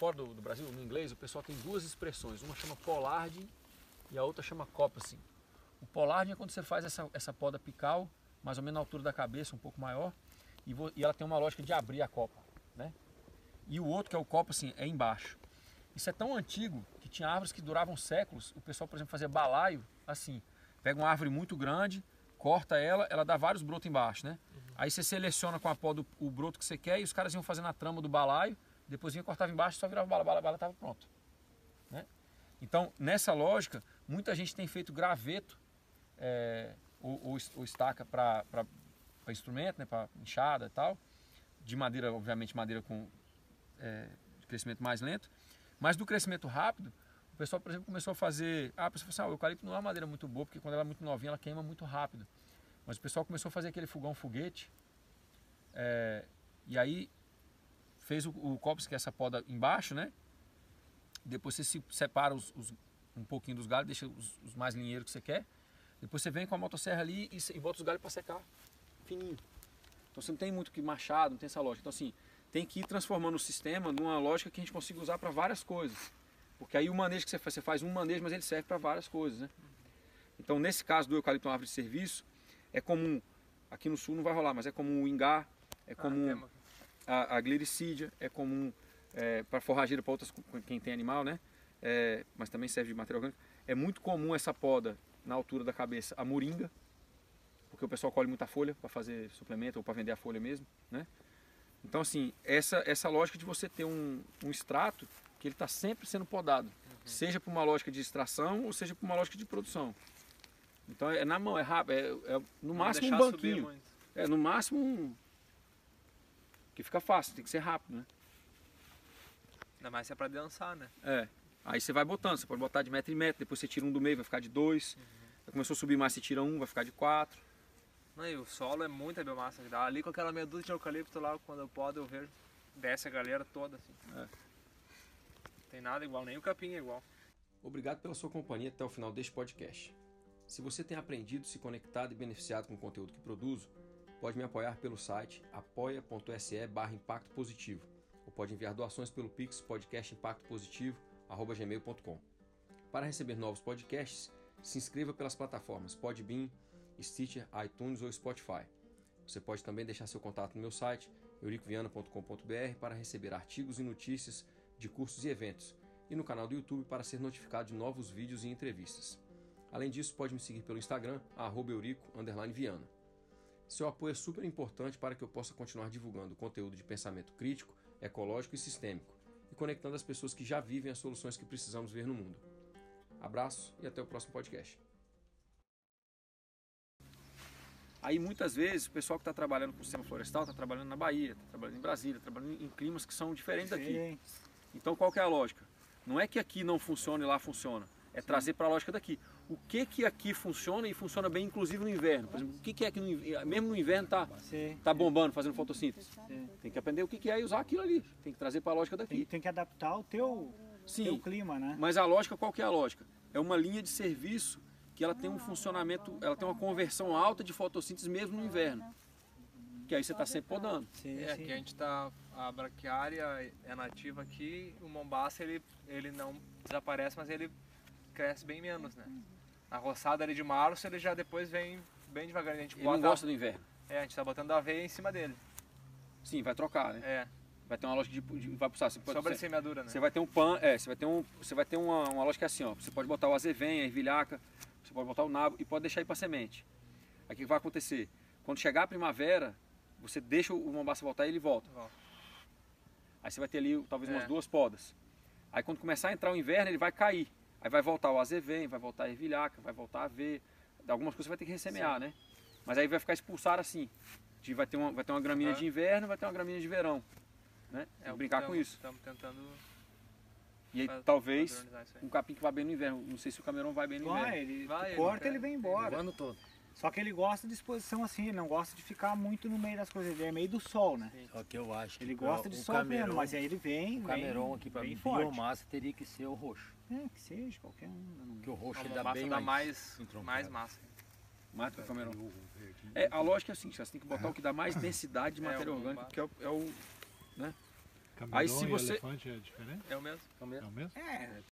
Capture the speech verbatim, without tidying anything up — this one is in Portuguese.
fora do, do Brasil, no inglês, o pessoal tem duas expressões. Uma chama pollarding e a outra chama coppicing. O pollarding é quando você faz essa, essa poda apical, mais ou menos na altura da cabeça, um pouco maior, e, vo, e ela tem uma lógica de abrir a copa, né? E o outro, que é o coppicing, é embaixo. Isso é tão antigo que tinha árvores que duravam séculos. O pessoal, por exemplo, fazia balaio assim. Pega uma árvore muito grande, corta ela, ela dá vários brotos embaixo, né? Uhum. Aí você seleciona com a poda o broto que você quer e os caras iam fazendo a trama do balaio, depois vinha, cortava embaixo, só virava bala, bala, bala, estava pronto. Né? Então, nessa lógica, muita gente tem feito graveto é, ou, ou, ou estaca para instrumento, né, para enxada e tal, de madeira, obviamente madeira com é, crescimento mais lento, mas do crescimento rápido, o pessoal, por exemplo, começou a fazer... Ah, a pessoa falou assim, ah, o eucalipto não é uma madeira muito boa, porque quando ela é muito novinha, ela queima muito rápido. Mas o pessoal começou a fazer aquele fogão foguete, é, e aí fez o, o coppicing, que é essa poda embaixo, né? Depois você se separa os, os, um pouquinho dos galhos, deixa os, os mais linheiros que você quer. Depois você vem com a motosserra ali e, e bota os galhos para secar fininho. Então você não tem muito que machado, não tem essa lógica. Então assim, tem que ir transformando o sistema numa lógica que a gente consiga usar para várias coisas. Porque aí o manejo que você faz, você faz um manejo, mas ele serve para várias coisas, né? Então nesse caso do eucalipto, uma árvore de serviço, é comum, aqui no sul não vai rolar, mas é comum o ingá, é comum a, a glericídia, é comum é, para forrageira, para outras, quem tem animal, né? É, mas também serve de material orgânico. É muito comum essa poda na altura da cabeça, a moringa, porque o pessoal colhe muita folha para fazer suplemento ou para vender a folha mesmo, né? Então assim, essa, essa lógica de você ter um, um extrato que ele está sempre sendo podado, uhum. Seja por uma lógica de extração ou seja por uma lógica de produção. Então é na mão, é rápido, é, é no não máximo um banquinho, é no máximo um... que fica fácil, tem que ser rápido, né? Ainda mais se é para dançar, né? É, aí você vai botando, você pode botar de metro em metro, depois você tira um do meio, vai ficar de dois, uhum. Começou a subir mais, você tira um, vai ficar de quatro. Não, e o solo é muita biomassa que dá. Ali com aquela meia dúzia de eucalipto lá, quando eu podo, eu vejo, desce a galera toda assim. É. Tem nada igual, nem o capim é igual. Obrigado pela sua companhia até o final deste podcast. Se você tem aprendido, se conectado e beneficiado com o conteúdo que produzo, pode me apoiar pelo site apoia.se barra impacto positivo ou pode enviar doações pelo Pix podcastimpactopositivo arroba gmail ponto com. Para receber novos podcasts, se inscreva pelas plataformas Podbean, Stitcher, iTunes ou Spotify. Você pode também deixar seu contato no meu site eurico viana ponto com ponto br para receber artigos e notícias de cursos e eventos, e no canal do YouTube para ser notificado de novos vídeos e entrevistas. Além disso, pode me seguir pelo Instagram, arroba eurico underline viana. Seu apoio é super importante para que eu possa continuar divulgando conteúdo de pensamento crítico, ecológico e sistêmico, e conectando as pessoas que já vivem as soluções que precisamos ver no mundo. Abraço e até o próximo podcast. Aí muitas vezes o pessoal que está trabalhando com o sistema florestal está trabalhando na Bahia, está trabalhando em Brasília, está trabalhando em climas que são diferentes daqui. Então qual que é a lógica? Não é que aqui não funciona e lá funciona, é Sim. trazer para a lógica daqui. O que que aqui funciona e funciona bem, inclusive no inverno? Por exemplo, o que que é que no, mesmo no inverno está tá bombando, fazendo fotossíntese? Sim. Tem que aprender o que que é e usar aquilo ali. Tem que trazer para a lógica daqui. Tem, tem que adaptar o teu, Sim, teu clima, né? Mas a lógica, qual que é a lógica? É uma linha de serviço que ela tem um funcionamento, ela tem uma conversão alta de fotossíntese mesmo no inverno. Que aí você está sempre podando. Sim, é, sim. Que a gente está, a braquiária é nativa aqui, o mombaça ele, ele não desaparece, mas ele cresce bem menos, né? A roçada ali de março, ele já depois vem bem devagarinho. A gente ele bota, não gosta do inverno. É, a gente está botando a aveia em cima dele. Sim, vai trocar, né? É. Vai ter uma lógica de, de vai pulsar. Você pode, sobre a você, semeadura, né? Você vai ter um pan, é, você vai ter um, você vai ter uma, uma lógica assim, ó. Você pode botar o azevenha, a ervilhaca, você pode botar o nabo e pode deixar ir para semente. Aí o que vai acontecer? Quando chegar a primavera, você deixa o mombaça voltar e ele volta. volta. Aí você vai ter ali talvez é. umas duas podas. Aí quando começar a entrar o inverno, ele vai cair. Aí vai voltar o azevenha, vai voltar a ervilhaca, vai voltar a aveia. Algumas coisas você vai ter que ressemear, Sim. né? Mas aí vai ficar expulsar assim. De, vai, ter uma, vai ter uma gramínea uhum. de inverno, vai ter uma gramínea de verão. Né? É, brincar tamo, com isso. Estamos tentando... E aí, Faz, talvez um capim que vai bem no inverno. Não sei se o camarão vai bem no vai, inverno. Ele vai, corta, ele, ele vem embora. O ano todo. Só que ele gosta de exposição assim, ele não gosta de ficar muito no meio das coisas, ele é meio do sol, né? Sim. Só que eu acho que ele gosta de sol camerão, mesmo, mas aí ele vem. O camerão aqui para biomassa teria que ser o roxo. É, que seja, qualquer um. Porque o roxo ele dá bem dá mais, mais, mais massa. Mais do que o camerão. É, a lógica é assim, você tem que botar o que dá mais densidade de matéria é orgânica, que é o, é o né? Camelô Aí se e você- elefante é diferente? É o mesmo. É o mesmo. É o mesmo? É,